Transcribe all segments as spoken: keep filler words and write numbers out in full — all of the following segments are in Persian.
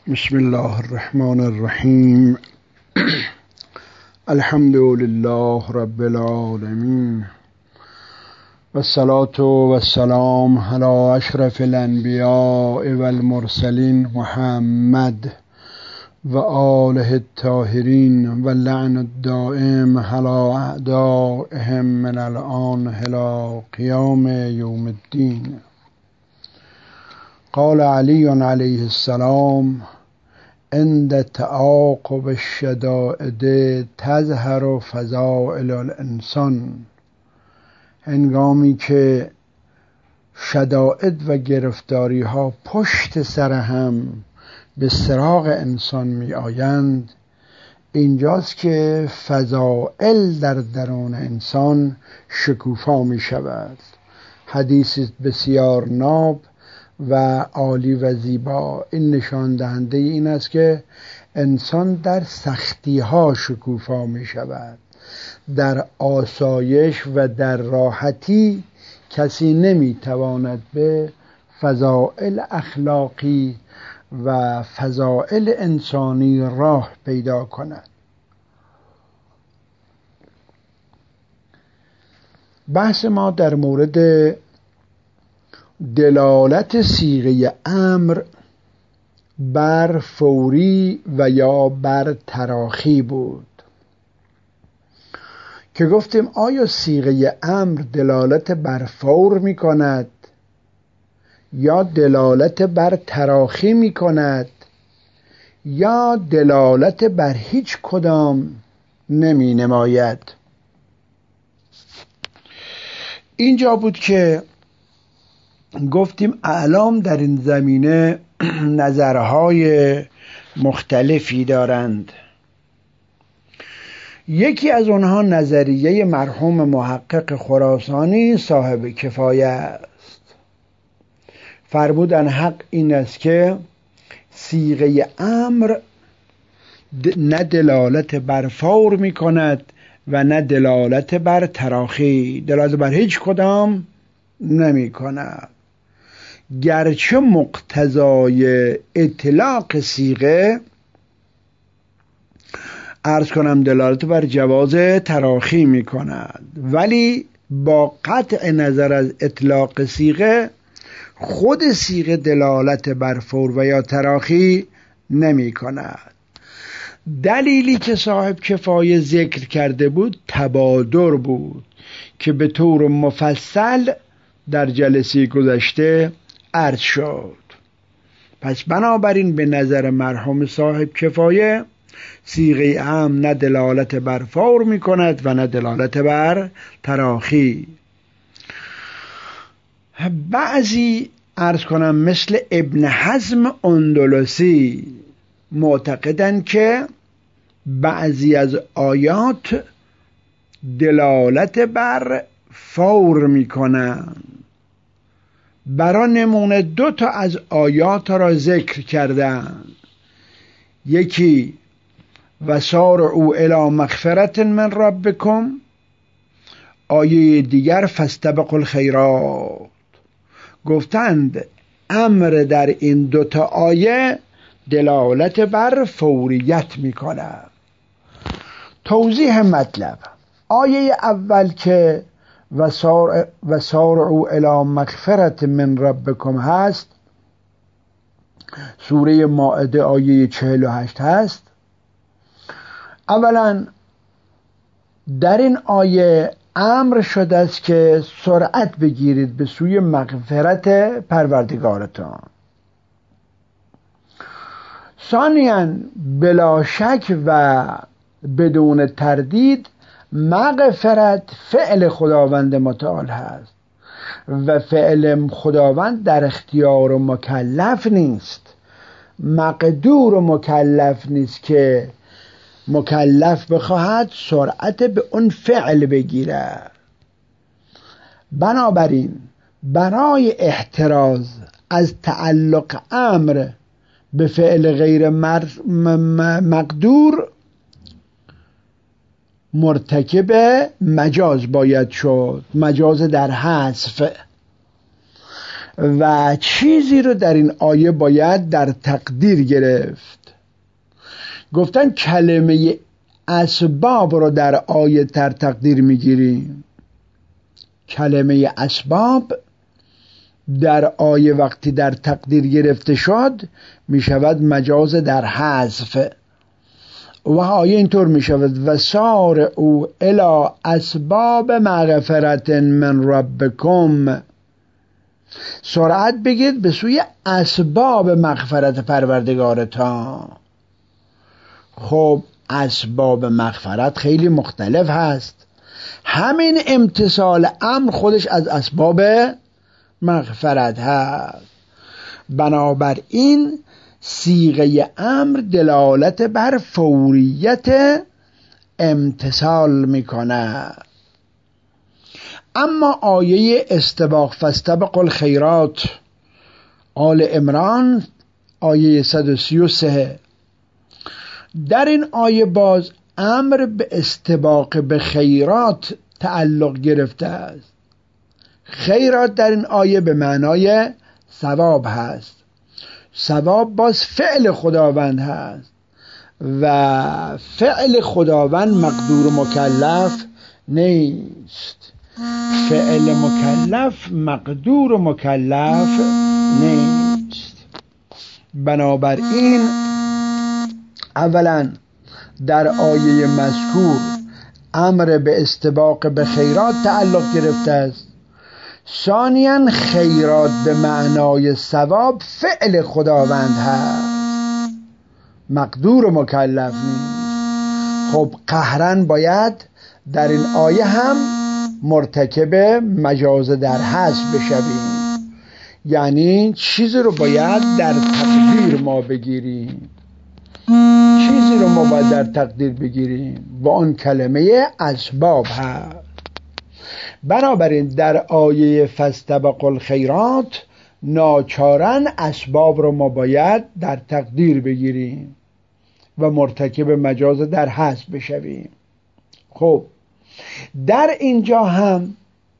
بسم الله الرحمن الرحیم. الحمد لله رب العالمین و الصلاة و السلام علی اشرف الانبیاء و المرسلین محمد و آله الطاهرین و لعن الدائم علی اعدائهم من الآن الی قیام یوم الدین. قال علی علیه السلام: عند تعاقب الشدائد تظهر فضائل الانسان. هنگامی که شدائد و گرفتاری ها پشت سر هم به سراغ انسان می آیند، اینجاست که فضائل در درون انسان شکوفا می شود. حدیث بسیار ناب و عالی و زیبا این نشان دهنده این است که انسان در سختی ها شکوفا می شود. در آسایش و در راحتی کسی نمی تواند به فضائل اخلاقی و فضائل انسانی راه پیدا کند. بحث ما در مورد دلالت صیغه امر بر فوری و یا بر تراخی بود که گفتیم آیا صیغه امر دلالت بر فور می کند یا دلالت بر تراخی می کند یا دلالت بر هیچ کدام نمی نماید. اینجا بود که گفتیم اعلام در این زمینه نظرهای مختلفی دارند. یکی از آنها نظریه مرحوم محقق خراسانی صاحب کفایه است. فرمودن حق این است که صیغه امر نه دلالت بر فور می کند و نه دلالت بر تراخی، دلالت بر هیچ کدام نمی کند، گرچه مقتضای اطلاق صیغه عرض کنم دلالت بر جواز تراخی می کند، ولی با قطع نظر از اطلاق صیغه خود صیغه دلالت بر فور و یا تراخی نمی کند. دلیلی که صاحب کفایه ذکر کرده بود تبادر بود که به طور مفصل در جلسه گذشته عرض شد. پس بنابراین به نظر مرحوم صاحب کفایه صیغه امر نه دلالت بر فور می کند و نه دلالت بر تراخی. بعضی عرض کنم مثل ابن حزم اندلسی معتقدند که بعضی از آیات دلالت بر فور می کنند. برای نمونه دو تا از آیات را ذکر کردند. یکی وسارعوا الی مغفرة من ربکم، آیه دیگر فاستبقوا الخیرات. گفتند امر در این دو تا آیه دلالت بر فوریت می کند. توضیح مطلب: آیه اول که وسارعوا الی مغفرة من ربکم هست، سوره مائده آیه چهل و هشت هست. اولا در این آیه امر شده است که سرعت بگیرید به سوی مغفرت پروردگارتان. ثانیاً بلا شک و بدون تردید مغفرت فعل خداوند متعال هست و فعل خداوند در اختیار و مکلف نیست، مقدور و مکلف نیست که مکلف بخواهد سرعت به اون فعل بگیره. بنابراین برای احتراز از تعلق امر به فعل غیر مقدور مرتکب مجاز باید شد، مجاز در حذف. و چیزی رو در این آیه باید در تقدیر گرفت. گفتن کلمه اسباب رو در آیه در تقدیر میگیریم. کلمه اسباب در آیه وقتی در تقدیر گرفته شد می شود مجاز در حذف و آیه اینطور می شود و سار او الی اسباب مغفرت من ربکم، سرعت بگید به سوی اسباب مغفرت پروردگارتان. خب اسباب مغفرت خیلی مختلف هست، همین امتثال امر خودش از اسباب مغفرت هست. بنابراین صیغه امر دلالت بر فوریت امتثال میکنه. اما آیه استباق فاستبقوا الخیرات آل عمران آیه صد و سی و سه، در این آیه باز امر به استباق به خیرات تعلق گرفته است. خیرات در این آیه به معنای ثواب هست. ثواب باز فعل خداوند هست و فعل خداوند مقدور مکلف نیست. فعل مکلف مقدور و مکلف نیست. بنابراین اولا در آیه مذکور امر به استباق به خیرات تعلق گرفته است. ثانیاً خیرات به معنای ثواب فعل خداوند هست، مقدور و مکلف نیست. خب قهرن باید در این آیه هم مرتکب مجاز در حذف بشویم، یعنی چیزی رو باید در تقدیر ما بگیریم. چیزی رو ما باید در تقدیر بگیریم و آن کلمه اسباب هست. بنابراین در آیه فاستبقوا الخیرات ناچارن اسباب رو ما باید در تقدیر بگیریم و مرتکب مجاز در حذف بشویم. خب در اینجا هم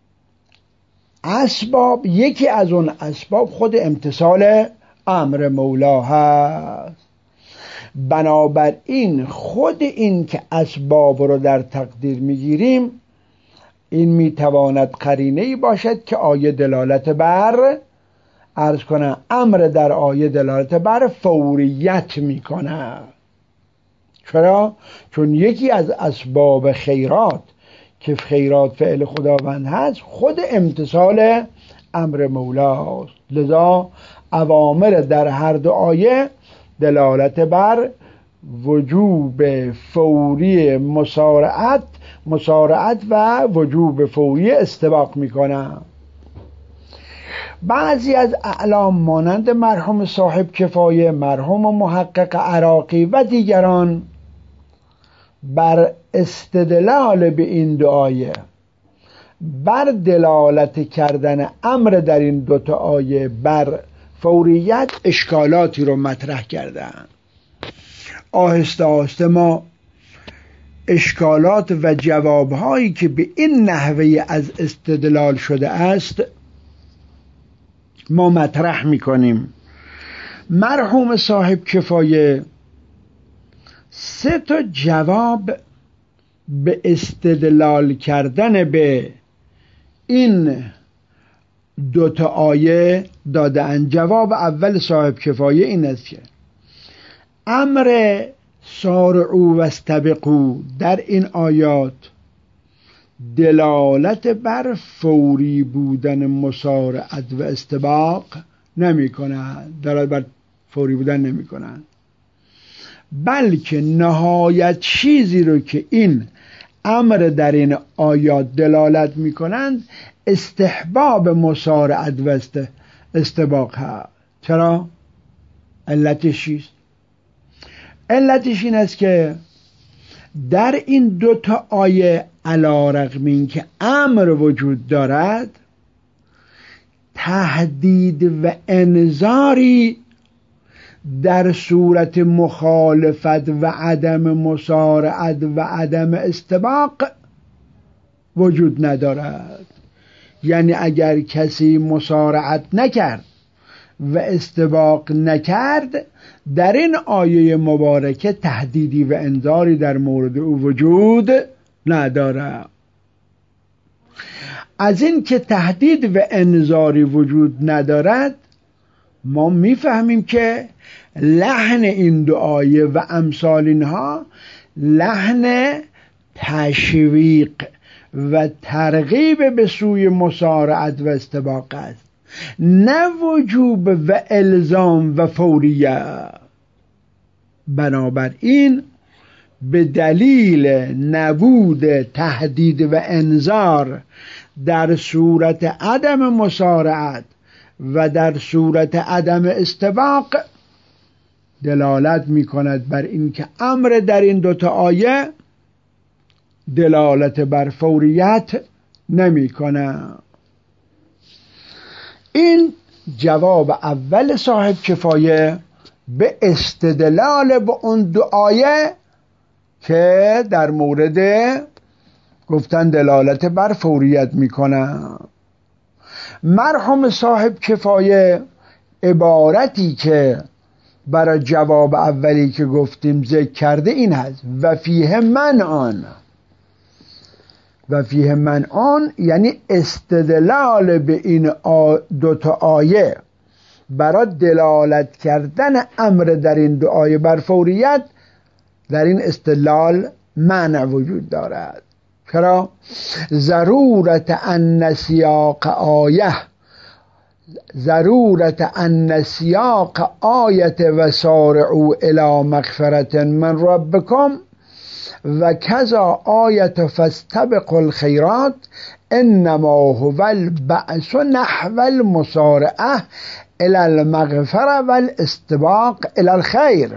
اسباب، یکی از اون اسباب خود امتثال امر مولا هست. بنابراین خود این که اسباب رو در تقدیر میگیریم، این میتواند قرینه‌ای باشد که آیه دلالت بر عرض کنه امر در آیه دلالت بر فوریت میکنه. چرا؟ چون یکی از اسباب خیرات که خیرات فعل خداوند هست خود امتثال امر مولاست. لذا اوامر در هر دو آیه دلالت بر وجوب فوری مسارعت مسارعت و وجوب فوری استباق میکنه. بعضی از اعلام مانند مرحوم صاحب کفایه، مرحوم و محقق عراقی و دیگران بر استدلال به این دو آیه، بر دلالت کردن امر در این دو تا آیه بر فوریت اشکالاتی رو مطرح کردن. آهسته آهسته ما اشکالات و جوابهایی که به این نحوه از استدلال شده است ما مطرح میکنیم. مرحوم صاحب کفایه سه تا جواب به استدلال کردن به این دو تا آیه دادن. جواب اول صاحب کفایه این است که امر سارعوا و استبقوا در این آیات دلالت بر فوری بودن مسارعت و استباق نمی کنند، دلالت بر فوری بودن نمی کنند، بلکه نهایت چیزی رو که این امر در این آیات دلالت می کنند استحباب مسارعت و استباق هست. چرا؟ علتش چیست؟ علتش این است که در این دو تا آیه علی رغم این که امر وجود دارد، تهدید و انذاری در صورت مخالفت و عدم مسارعت و عدم استباق وجود ندارد. یعنی اگر کسی مسارعت نکرد و استباق نکرد، در این آیه مبارکه تهدیدی و انذاری در مورد او وجود نداره. از این که تهدید و انذاری وجود ندارد، ما میفهمیم که لحن این دو آیه و امثال اینها لحن تشویق و ترغیب به سوی مسارعت و استباق است، نه وجوب و الزام و فوریه. بنابراین به دلیل نبود تهدید و انذار در صورت عدم مسارعت و در صورت عدم استباق، دلالت می کند بر این که امر در این دوتا آیه دلالت بر فوریت نمی کند. این جواب اول صاحب کفایه به استدلال به اون دو آیه که در مورد گفتن دلالت بر فوریت میکنه. مرحوم صاحب کفایه عبارتی که برای جواب اولی که گفتیم ذکر کرده این هست: و فیه من آن. و فیه من آن یعنی استدلال به این دوتا آیه برای دلالت کردن امر در این دو آیه بر فوریت، در این استدلال معنی وجود دارد. چرا؟ ضرورت ان سیاق آیه ضرورت ان سیاق آیت و سارعوا الی مغفرة من ربکم و کذا آیت فاستبقوا الخیرات انما هو البعث نحو المسارعه الی المغفرة و الاستباق الی الخیر.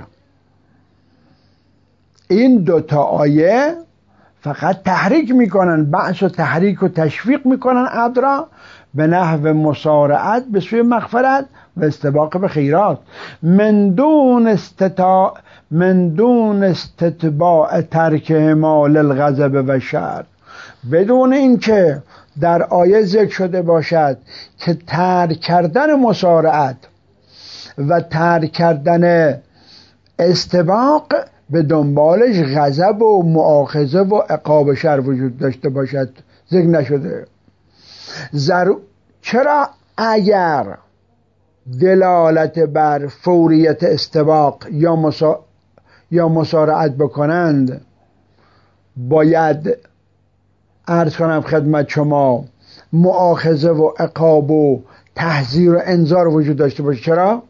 این دوتا آیه فقط تحریک میکنن، بعث و تحریک و تشویق میکنن عبد را به نحو مسارعت به سوی مغفرت و استباق به خیرات، من دون استطاع من دون استتباع ترکهما للغضب و شر، بدون اینکه در آیه ذکر شده باشد که ترک کردن مسارعت و ترک کردن استباق به دنبالش غضب و مؤاخذه و عقاب شر وجود داشته باشد، ذکر نشده. ضرور چرا اگر دلالت بر فوریت استباق یا مسا... یا مسارعت بکنند، باید عرض کنم خدمت شما مؤاخذه و عقاب و تحذیر و انذار وجود داشته باشه. چرا؟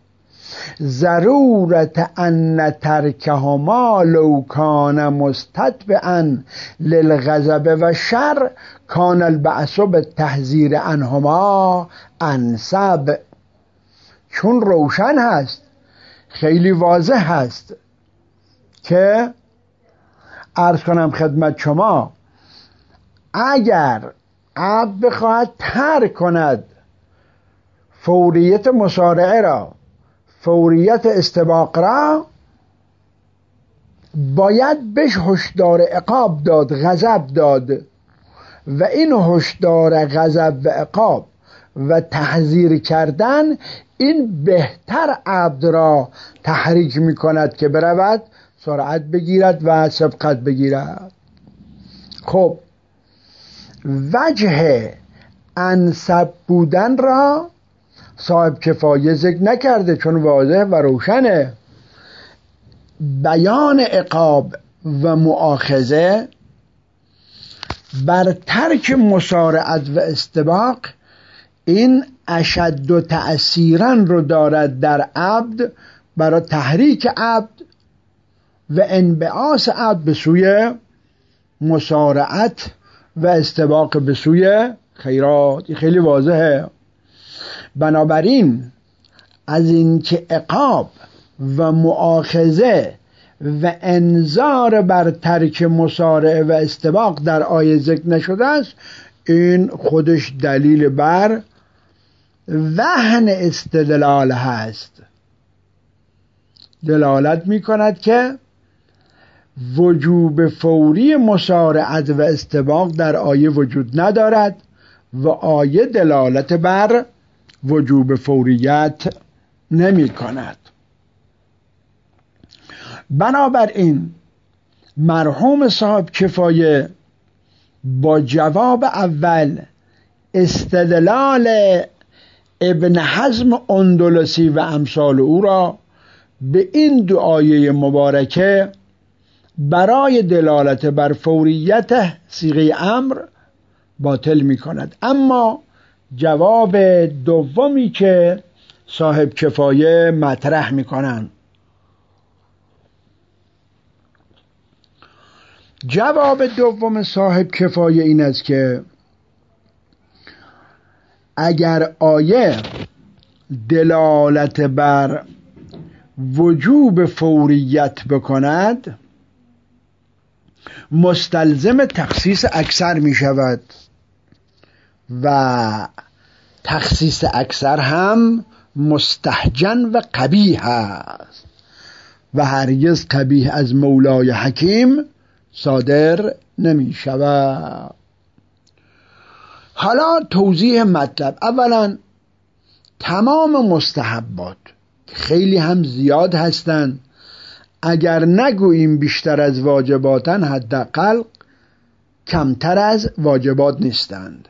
ضرورت ان ترکهما لو کان مستتبعا للغضب و شر کان البعث بالتحذیر عنهما انسب. چون روشن هست، خیلی واضح هست که عرض کنم خدمت شما اگر عبد بخواهد ترک کند فوریت مسارعه را، فوریت استباق را، باید بهش هشدار عقاب داد، غضب داد، و این هشدار غضب و عقاب و تحذیر کردن این بهتر عبد را تحریک می کند که برود سرعت بگیرد و سبقت بگیرد. خب وجه انسب بودن را صاحب کفایه ذکر نکرده، چون واضح و روشنه. بیان عقاب و مؤاخذه بر ترک مسارعت و استباق این اشد و تأثیرا رو دارد در عبد برای تحریک عبد و انبعاث عبد به سوی مسارعت و استباق به سوی خیرات. این خیلی واضحه. بنابراین از اینکه عقاب و مؤاخذه و انذار بر ترک مسارعه و استباق در آیه ذکر نشده است، این خودش دلیل بر وهن استدلال هست. دلالت می کند که وجوب فوری مسارعت و استباق در آیه وجود ندارد و آیه دلالت بر وجوب فوریت نمی کند. بنابراین مرحوم صاحب کفایه با جواب اول استدلال ابن حزم اندلسی و امثال او را به این دو آیه مبارکه برای دلالت بر فوریت صیغه امر باطل می کند. اما جواب دومی که صاحب کفایه مطرح می کنند، جواب دوم صاحب کفایه این است که اگر آیه دلالت بر وجوب فوریت بکند مستلزم تخصیص اکثر می شود و تخصیص اکثر هم مستهجن و قبیح است و هرگز قبیح از مولای حکیم صادر نمی شود. حالا توضیح مطلب. اولا تمام مستحبات خیلی هم زیاد هستند، اگر نگوییم بیشتر از واجباتن حداقل کمتر از واجبات نیستند.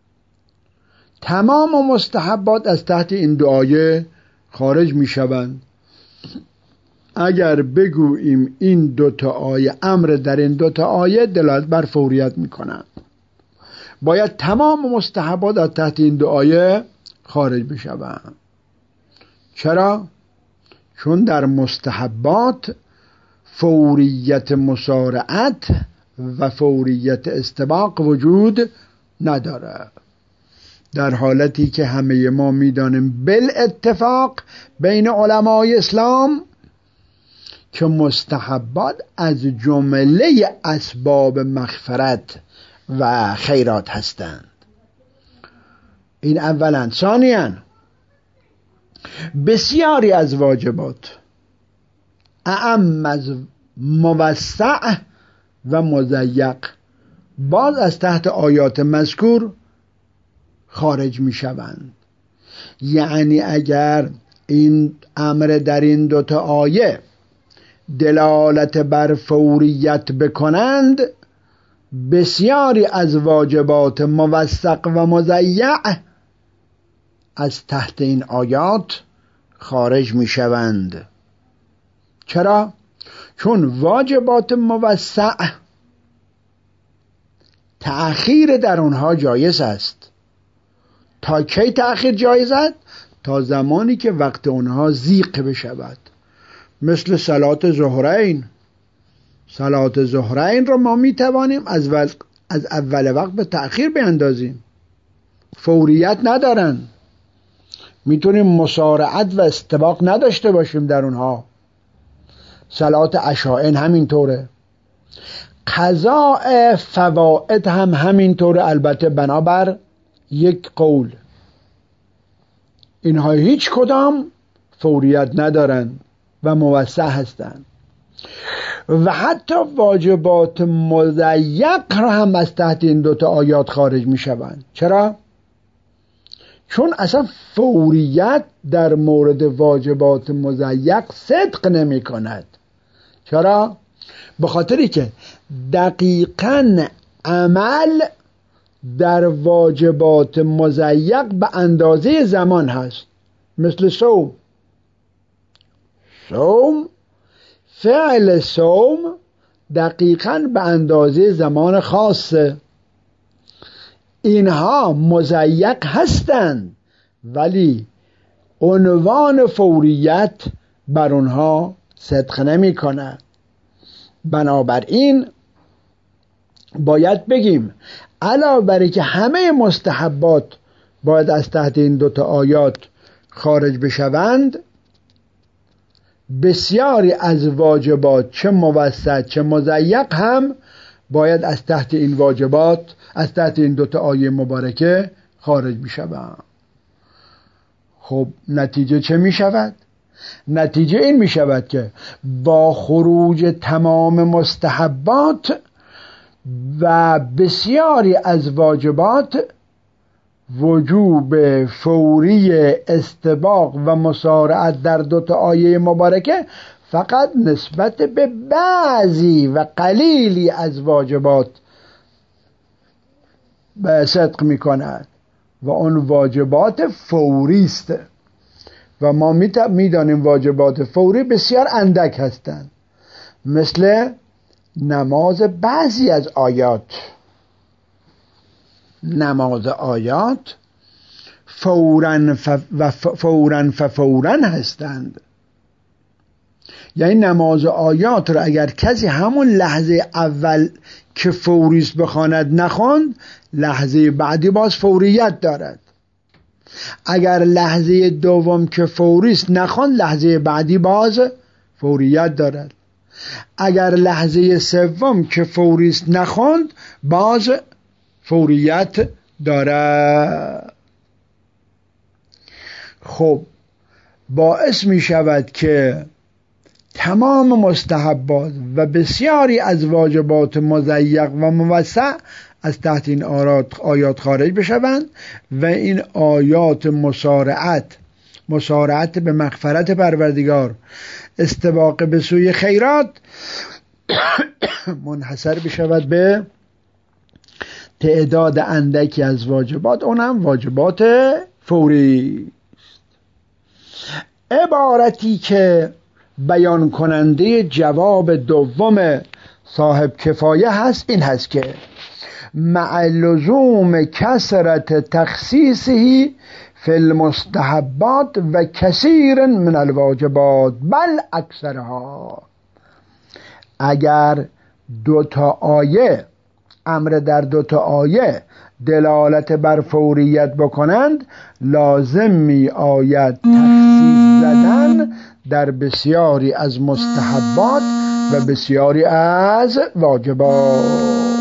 تمام مستحبات از تحت این دو آیه خارج می شوند. اگر بگوییم این دو تا آیه امر در این دو تا آیه دلالت بر فوریت می کنند، باید تمام مستحبات از تحت این دو آیه خارج بشوند. چرا؟ چون در مستحبات فوریت مسارعت و فوریت استباق وجود نداره، در حالتی که همه ما میدانیم بالاتفاق بین علمای اسلام که مستحبات از جمله اسباب مغفرت و خیرات هستند. این اولا. ثانیاً بسیاری از واجبات اعم از موسع و مضیق باز از تحت آیات مذکور خارج می شوند. یعنی اگر این امر در این دوتا آیه دلالت بر فوریت بکنند، بسیاری از واجبات موثق و مضیع از تحت این آیات خارج می شوند. چرا؟ چون واجبات موسع تأخیر در اونها جایز است. تا کی تأخیر جایز است؟ تا زمانی که وقت اونها ضیق بشود. مثل صلات ظهرین. صلات ظهرین رو ما می توانیم از, وقت از اول وقت به تأخیر بیندازیم، فوریت ندارن، میتونیم مسارعت و استباق نداشته باشیم در اونها. صلات عشاء همینطوره، قضاء فوائد هم همینطوره، البته بنابر یک قول. اینها هیچ کدام فوریت ندارن و موسع هستند. و حتی واجبات مضیق را هم از تحت این دوتا آیات خارج می شوند. چرا؟ چون اصلا فوریت در مورد واجبات مضیق صدق نمی کند. چرا؟ به خاطری که دقیقاً عمل در واجبات مضیق به اندازه زمان هست. مثل صوم. صوم فعل صوم دقیقاً به اندازه زمان خاصه. اینها مضیق هستند ولی عنوان فوریت بر اونها صدق نمی کنه. بنابراین باید بگیم علاوه بر که همه مستحبات باید از تحت این دوتا آیات خارج بشوند، بسیاری از واجبات چه موسط چه مضیق هم باید از تحت این واجبات از تحت این دوتا آیه مبارکه خارج بشوند. خب نتیجه چه می شود؟ نتیجه این می شود که با خروج تمام مستحبات و بسیاری از واجبات وجوب فوری استباق و مسارعت در دو تا آیه مبارکه فقط نسبت به بعضی و قلیلی از واجبات به صدق می کند و اون واجبات فوری است و ما می دانیم واجبات فوری بسیار اندک هستند، مثل نماز بعضی از آیات. نماز آیات فوراً و فوراً فوراً هستند، یعنی نماز آیات رو اگر کسی همون لحظه اول که فوریست بخواند نخواند، لحظه بعدی باز فوریت دارد. اگر لحظه دوم که فوریست نخواند، لحظه بعدی باز فوریت دارد. اگر لحظه سوم که فوریست نخواند، باز فوریت دارد. خب باعث می شود که تمام مستحبات و بسیاری از واجبات مضیق و موسع از تحت این آیات خارج بشوند و این آیات مسارعت مسارعت به مغفرت پروردگار، استباق به سوی خیرات منحصر بشود به تعداد اندکی از واجبات، اونم واجبات فوری. عبارتی که بیان کننده جواب دوم صاحب کفایه هست این هست که مع لزوم کثرت تخصیصه فی المستحبات و کثیر من الواجبات بل اکثرها. اگر دو تا آیه امر در دو تا آیه دلالت بر فوریت بکنند، لازم می آید تخصیص زدن در بسیاری از مستحبات و بسیاری از واجبات،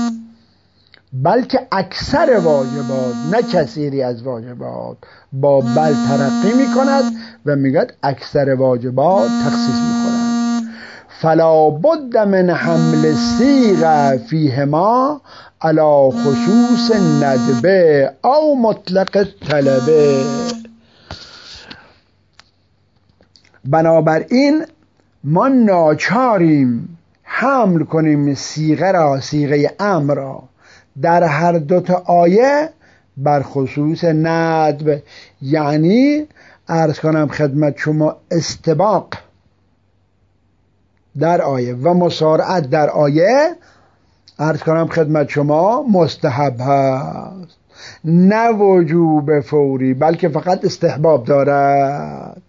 بلکه اکثر واجبات نه کثیری از واجبات. با بل ترقی می کند و میگد اکثر واجبات تخصیص می کنند. فلا بد من حمل الصیغه فیهما علی خصوص ندبه او مطلق طلبه. بنابراین ما ناچاریم حمل کنیم صیغه را، صیغه امر را، در هر دو تا آیه بر خصوص ندب، یعنی عرض کنم خدمت شما استباق در آیه و مسارعت در آیه عرض کنم خدمت شما مستحب هست، نه وجوب فوری، بلکه فقط استحباب دارد.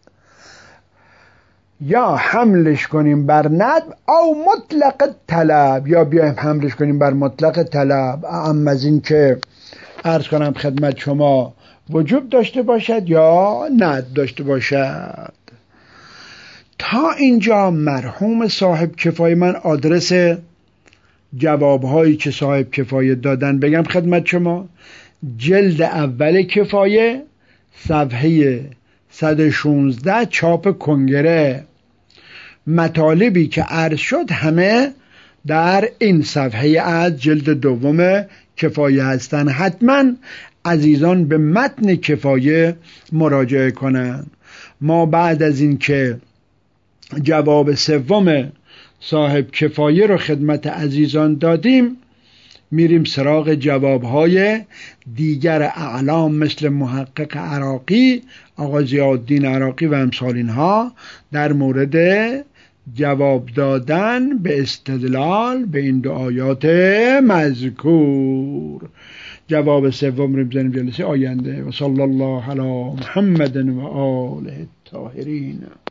یا حملش کنیم بر ندب او مطلق طلب، یا بیایم حملش کنیم بر مطلق طلب، اما از این که عرض کنم خدمت شما وجوب داشته باشد یا ندب داشته باشد. تا اینجا مرحوم صاحب کفایه، من آدرس جوابهایی که صاحب کفایه دادن بگم خدمت شما. جلد اول کفایه صفحه صد و شانزده چاپ کنگره. مطالبی که عرض شد همه در این صفحه از جلد دوم کفایه هستن. حتما عزیزان به متن کفایه مراجعه کنند. ما بعد از این که جواب سوم صاحب کفایه رو خدمت عزیزان دادیم، میریم سراغ جوابهای دیگر اعلام مثل محقق عراقی، آقا ضیاءالدین عراقی و امثال اینها در مورد جواب دادن به استدلال به این دو آیات مذکور. جواب سوم رو بزنیم جلسه آینده. و صلی الله علی محمد و آله الطاهرین.